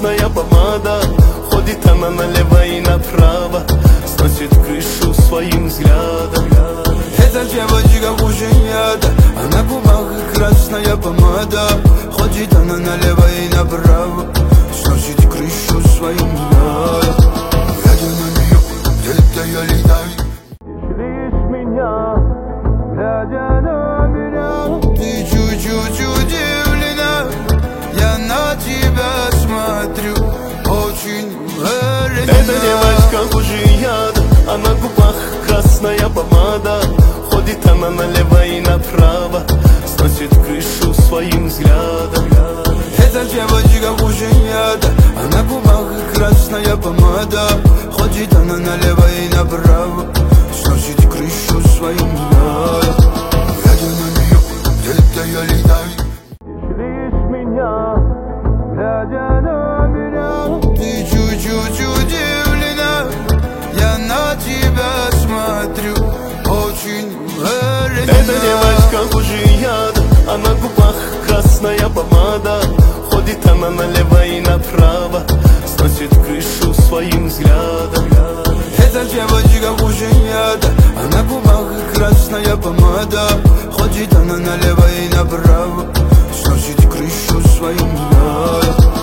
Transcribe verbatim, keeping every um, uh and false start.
красная помада. Ходит она налево и направо, сносит крышу своим взглядом. Эта девочка хуже яда, а на губах красная помада. Ходит она налево и направо, сносит крышу своим взглядом. Глядя на нее, где-то я летаю. Лишь меня, Глядя на меня, ты чуть-чуть удивлена. Я на тебя смотрю, очень уверенно. эта девочка хуже яда, а на губах красная помада. Ходит она налево и направо, сносит крышу своим взглядом. Эта девочка хуже яда, а на губах красная помада. Ходит она налево и направо, сносит крышу своим взглядом. Глядя на нее, где-то я летаю. Лишь меня, Глядя на меня, ты чуть-чуть удивлена. Я на тебя смотрю, очень уверенно. эта девочка хуже яда, а на губах красная помада. Ходит она налево и направо, сносит крышу своим взглядом. Эта девочка хуже яда, а на губах красная помада. Ходит она налево и направо, сносит крышу своим взглядом.